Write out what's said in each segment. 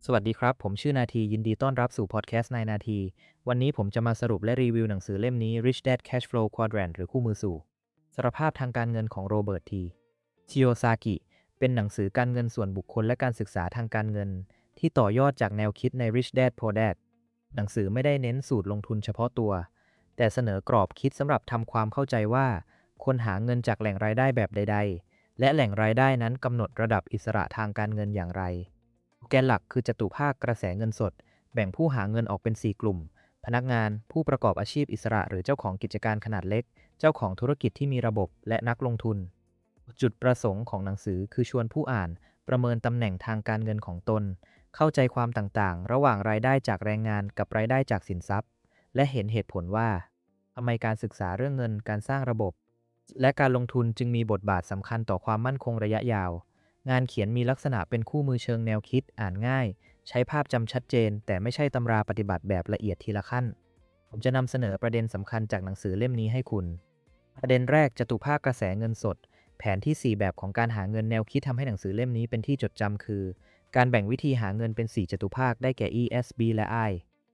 สวัสดีครับผมชื่อนาทียินดีต้อนรับสู่พอดแคสต์นายนาทีวันนี้ผมจะมาสรุปและรีวิวหนังสือเล่มนี้ Rich Dad Cash Flow Quadrant หรือคู่มือสู่สารภาพทางการเงินของโรเบิร์ตทีชิโอซากิเป็นหนังสือการเงินส่วนบุคคลและการศึกษาทางการเงินที่ต่อยอดจากแนวคิดใน Rich Dad Poor Dad หนังสือไม่ได้เน้นสูตรลงทุนเฉพาะตัวแต่เสนอกรอบคิดสำหรับทำความเข้าใจว่าควรหาเงินจากแหล่งรายได้แบบใดๆและแหล่งรายได้นั้นกำหนดระดับอิสระทางการเงินอย่างไร แกนหลักคือจตุภาคกระแสเงินสดแบ่งผู้หาเงินออกเป็น 4 กลุ่มพนักงานผู้ประกอบอาชีพอิสระหรือเจ้าของกิจการขนาดเล็กเจ้าของธุรกิจที่มีระบบและนักลงทุนจุดประสงค์ของหนังสือคือชวนผู้อ่านประเมินตำแหน่งทางการเงินของตนเข้าใจความต่างๆระหว่างรายได้จากแรงงานกับรายได้จากสินทรัพย์และเห็นเหตุผลว่าทำไมการศึกษาเรื่องเงินการสร้างระบบและการลงทุนจึงมีบทบาทสำคัญต่อความมั่นคงระยะยาว งานเขียนมีลักษณะเป็นคู่มือเชิงแนวคิดอ่านง่ายใช้ภาพจำชัดเจนแต่ไม่ใช่ตำราปฏิบัติแบบละเอียดทีละขั้นผมจะนำเสนอประเด็นสำคัญจากหนังสือเล่มนี้ให้คุณประเด็นแรกจตุภาคกระแสเงินสดแผนที่ 4 แบบของการหาเงินแนวคิดทำให้หนังสือเล่มนี้เป็นที่จดจำคือการแบ่งวิธีหาเงินเป็น 4 จตุภาคได้แก่ E S B และ I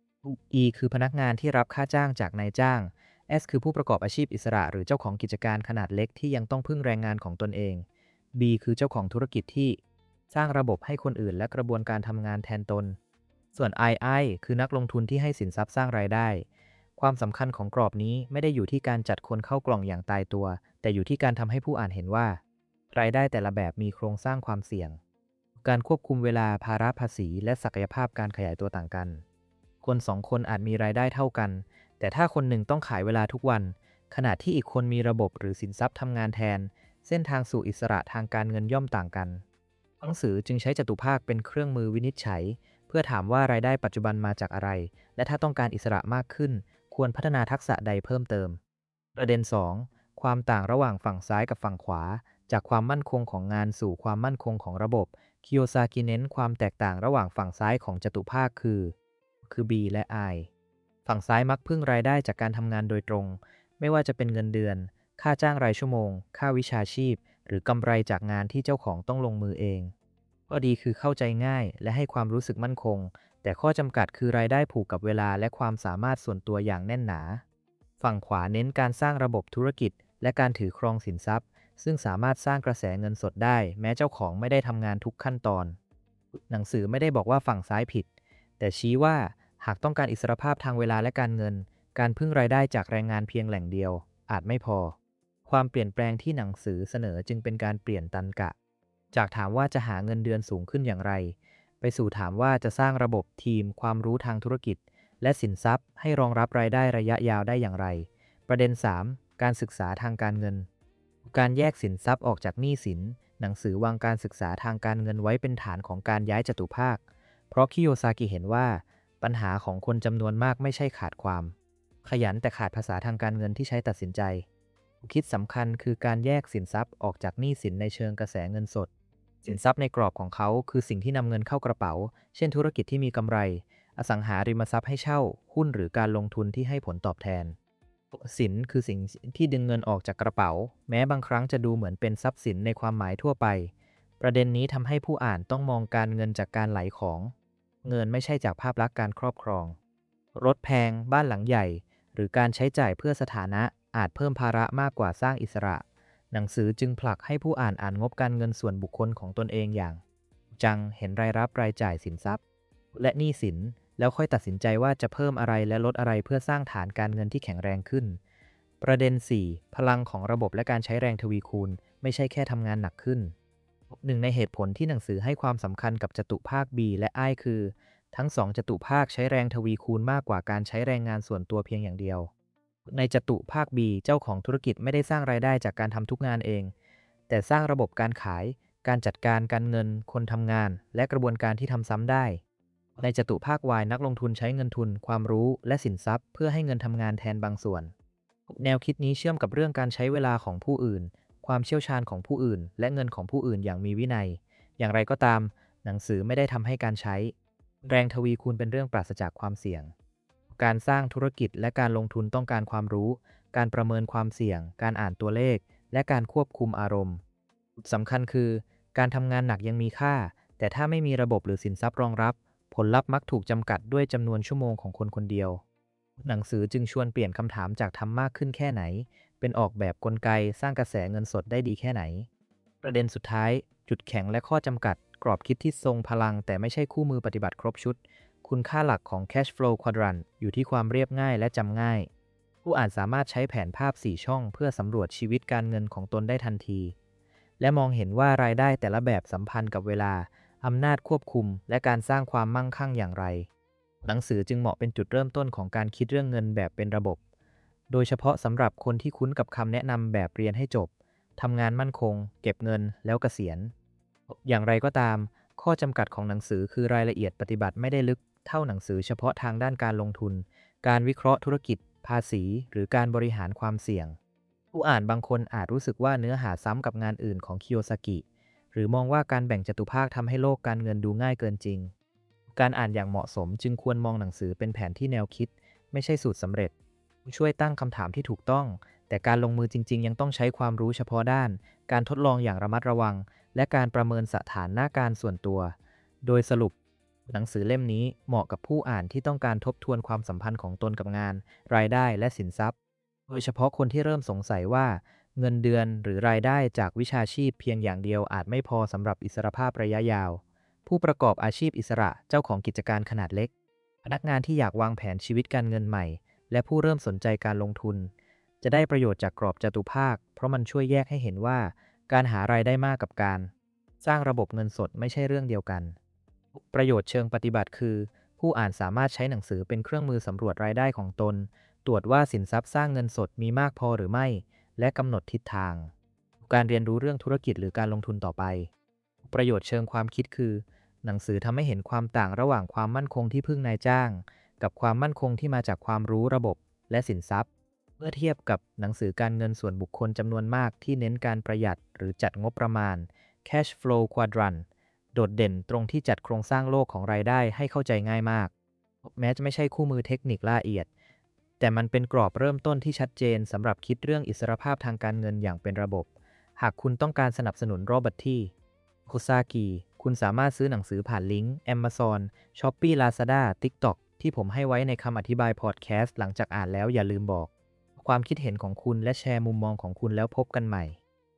E คือพนักงานที่รับค่าจ้างจากนายจ้าง S คือผู้ประกอบอาชีพอิสระหรือเจ้าของกิจการขนาดเล็กที่ยังต้องพึ่งแรงงานของตนเอง B คือเจ้าของธุรกิจที่สร้างระบบให้คนอื่นและกระบวนการทำงานแทนตน ส่วน II คือนักลงทุนที่ให้สินทรัพย์สร้างรายได้ ความสำคัญของกรอบนี้ไม่ได้อยู่ที่การจัดคนเข้ากล่องอย่างตายตัว แต่อยู่ที่การทำให้ผู้อ่านเห็นว่ารายได้แต่ละแบบมีโครงสร้างความเสี่ยง การควบคุมเวลาภาระภาษีและศักยภาพการขยายตัวต่างกัน คนสองคนอาจมีรายได้เท่ากัน แต่ถ้าคนหนึ่งต้องขายเวลาทุกวัน ขณะที่อีกคนมีระบบหรือสินทรัพย์ทำงานแทน เส้นทางสู่อิสระทางการเงินย่อมต่างกันหนังสือจึงใช้จตุภาคเป็นเครื่องมือวินิจฉัยเพื่อถามว่ารายได้ปัจจุบันมาจากอะไร และถ้าต้องการอิสระมากขึ้น ควรพัฒนาทักษะใดเพิ่มเติม ประเด็น 2 ความต่างระหว่างฝั่งซ้ายกับฝั่งขวา จากความมั่นคงของงานสู่ความมั่นคงของระบบคิโยซากิเน้นความแตกต่างระหว่างฝั่งซ้ายของจตุภาคคือ B และ I ฝั่งซ้ายมักพึ่งรายได้จากการทำงานโดยตรง ไม่ว่าจะเป็นเงินเดือน ค่าจ้างรายชั่วโมง ค่าวิชาชีพ หรือกำไรจากงานที่เจ้าของต้องลงมือเองข้อดีคือเข้าใจง่ายและให้ความรู้สึกมั่นคง แต่ข้อจำกัดคือรายได้ผูกกับเวลาและความสามารถส่วนตัวอย่างแน่นหนา ฝั่งขวาเน้นการสร้างระบบธุรกิจและการถือครองสินทรัพย์ ซึ่งสามารถสร้างกระแสเงินสดได้แม้เจ้าของไม่ได้ทำงานทุกขั้นตอน หนังสือไม่ได้บอกว่าฝั่งซ้ายผิด แต่ชี้ว่าหากต้องการอิสรภาพทางเวลาและการเงิน การพึ่งรายได้จากแรงงานเพียงแหล่งเดียวอาจไม่พอ ความเปลี่ยนแปลงที่หนังสือเสนอจึงเป็นการเปลี่ยนตันกะ จากถามว่าจะหาเงินเดือนสูงขึ้นอย่างไร ไปสู่ถามว่าจะสร้างระบบทีมความรู้ทางธุรกิจ และสินทรัพย์ให้รองรับรายได้ระยะยาวได้อย่างไร ประเด็น 3 การศึกษาทางการเงิน การแยกสินทรัพย์ออกจากหนี้สิน หนังสือวางการศึกษาทางการเงินไว้เป็นฐานของการย้ายจตุภาค เพราะคิโยซากิเห็นว่าปัญหาของคนจำนวนมากไม่ใช่ขาดความ ขยันแต่ขาดภาษาทางการเงินที่ใช้ตัดสินใจ คิดสำคัญคือการแยกสินทรัพย์ออกจากหนี้สินในเชิงกระแสเงินสด สินทรัพย์ในกรอบของเขาคือสิ่งที่นำเงินเข้ากระเป๋า เช่นธุรกิจที่มีกำไร อสังหาริมทรัพย์ให้เช่า หุ้นหรือการลงทุนที่ให้ผลตอบแทน สินคือสิ่งที่ดึงเงินออกจากกระเป๋า แม้บางครั้งจะดูเหมือนเป็นทรัพย์สินในความหมายทั่วไป ประเด็นนี้ทำให้ผู้อ่านต้องมองการเงินจากการไหลของ เงินไม่ใช่จากภาพลักษณ์การครอบครอง รถแพงบ้านหลังใหญ่ หรือการใช้จ่ายเพื่อสถานะอาจเพิ่มภาระมากกว่าสร้างอิสระ หนังสือจึงผลักให้ผู้อ่านงบการเงินส่วนบุคคลของตนเองอย่างจังเห็นรายรับรายจ่ายสินทรัพย์และหนี้สินแล้วค่อยตัดสินใจว่าจะเพิ่มอะไรและลดอะไรเพื่อสร้างฐานการเงินที่แข็งแรงขึ้น ประเด็น 4 พลังของระบบและการใช้แรงทวีคูณไม่ใช่แค่ทำงานหนักขึ้นหนึ่งในเหตุผลที่หนังสือให้ความสำคัญกับจตุภาค B และ I คือทั้งสองจตุภาคใช้แรงทวีคูณมากกว่าการใช้แรงงานส่วนตัวเพียงอย่างเดียวในจตุภาค B เจ้าของธุรกิจไม่ได้สร้างรายได้จากการทำทุกงานเองแต่สร้างระบบการขายการจัดการการเงินคนทำงานและกระบวนการที่ทำซ้ำได้ในจตุภาค Y นักลงทุนใช้เงินทุนความรู้และสินทรัพย์เพื่อให้เงินทำงานแทนบางส่วนแนวคิดนี้เชื่อมกับเรื่องการใช้เวลาของผู้อื่นความเชี่ยวชาญของผู้อื่นและเงินของผู้อื่นอย่างมีวินัยอย่างไรก็ตามหนังสือไม่ได้ทำให้การใช้แรงทวีคูณเป็นเรื่องปราศจากความเสี่ยงการสร้างธุรกิจและการลงทุนต้องการความรู้การประเมินความเสี่ยงการอ่านตัวเลขและการควบคุมอารมณ์สำคัญคือการทำงานหนักยังมีค่าแต่ถ้าไม่มีระบบหรือสินทรัพย์รองรับผลลัพธ์มักถูกจำกัดด้วยจำนวนชั่วโมงของคนคนเดียวหนังสือจึงชวนเปลี่ยนคำถามจากทำมากขึ้นแค่ไหนเป็นออกแบบกลไกสร้างกระแสเงินสดได้ดีแค่ไหนประเด็นสุดท้ายจุดแข็งและข้อจำกัดกรอบคิดที่ทรงพลังแต่ไม่ใช่คู่มือปฏิบัติครบชุดคุณค่าหลักของ Cash Flow Quadrant อยู่ที่ความเรียบง่ายและจำง่ายผู้อ่านสามารถใช้แผนภาพ4ช่องเพื่อสำรวจชีวิตการเงินของตนได้ทันทีและมองเห็นว่ารายได้แต่ละแบบสัมพันธ์กับเวลาอำนาจควบคุมและการสร้างความมั่งคั่งอย่างไรหนังสือจึงเหมาะเป็นจุดเริ่มต้นของการคิดเรื่องเงินแบบเป็นระบบโดยเฉพาะสำหรับคนที่คุ้นกับคำแนะนำแบบเรียนให้จบทำงานมั่นคงเก็บเงินแล้วเกษียณอย่างไรก็ตามข้อจำกัดของหนังสือคือรายละเอียดปฏิบัติไม่ได้ลึกเท่าหนังสือเฉพาะทางด้านการลงทุนการวิเคราะห์ธุรกิจภาษีหรือการบริหารความเสี่ยงผู้อ่านบางคนอาจรู้สึกว่าเนื้อหาซ้ำกับงานอื่นของคิโยซากิหรือมองว่าการแบ่งจตุภาคทำให้โลกการเงินดูง่ายเกินจริงการอ่านอย่างเหมาะสมจึงควรมองหนังสือเป็นแผนที่แนวคิดไม่ใช่สูตรสำเร็จช่วยตั้งคำถามที่ถูกต้องแต่การลงมือจริงๆยังต้องใช้ความรู้เฉพาะด้านการทดลองอย่างระมัดระวังและการประเมินสถานการณ์ส่วนตัวโดยสรุปหนังสือเล่มนี้เหมาะกับผู้อ่านที่ต้องการทบทวนความสัมพันธ์ของตนกับงานรายได้และสินทรัพย์โดยเฉพาะคนที่เริ่มสงสัยว่าเงินเดือนหรือรายได้จากวิชาชีพเพียงอย่างเดียวอาจไม่พอสำหรับอิสรภาพระยะยาวผู้ประกอบอาชีพอิสระเจ้าของกิจการขนาดเล็กพนักงานที่อยากวางแผนชีวิตการเงินใหม่และผู้เริ่มสนใจการลงทุนจะได้ประโยชน์จากกรอบจตุภาคเพราะมันช่วยแยกให้เห็นว่าการหารายได้มากกับการสร้างระบบเงินสดไม่ใช่เรื่องเดียวกันประโยชน์เชิงปฏิบัติคือผู้อ่านสามารถใช้หนังสือเป็นเครื่องมือสำรวจรายได้ของตนตรวจว่าสินทรัพย์สร้างเงินสดมีมากพอหรือไม่และกำหนดทิศทางการเรียนรู้เรื่องธุรกิจหรือการลงทุนต่อไปประโยชน์เชิงความคิดคือหนังสือทำให้เห็นความต่างระหว่างความมั่นคงที่พึ่งนายจ้างกับความมั่นคงที่มาจากความรู้ระบบและสินทรัพย์เมื่อเทียบกับหนังสือการเงินส่วนบุคคลจำนวนมากที่เน้นการประหยัดหรือจัดงบประมาณ Cash Flow Quadrant โดดเด่นตรงที่จัดโครงสร้างโลกของรายได้ให้เข้าใจง่ายมากแม้จะไม่ใช่คู่มือเทคนิคละเอียดแต่มันเป็นกรอบเริ่มต้นที่ชัดเจนสำหรับคิดเรื่องอิสรภาพทางการเงินอย่างเป็นระบบหากคุณต้องการสนับสนุนโรเบิร์ตที่โคซากิคุณสามารถซื้อหนังสือผ่านลิงก์ Amazon Shopee Lazada TikTok ที่ผมให้ไว้ในคำอธิบายพอดแคสต์หลังจากอ่านแล้วอย่าลืมบอกความคิดเห็นของคุณและแชร์มุมมองของคุณแล้วพบกันใหม่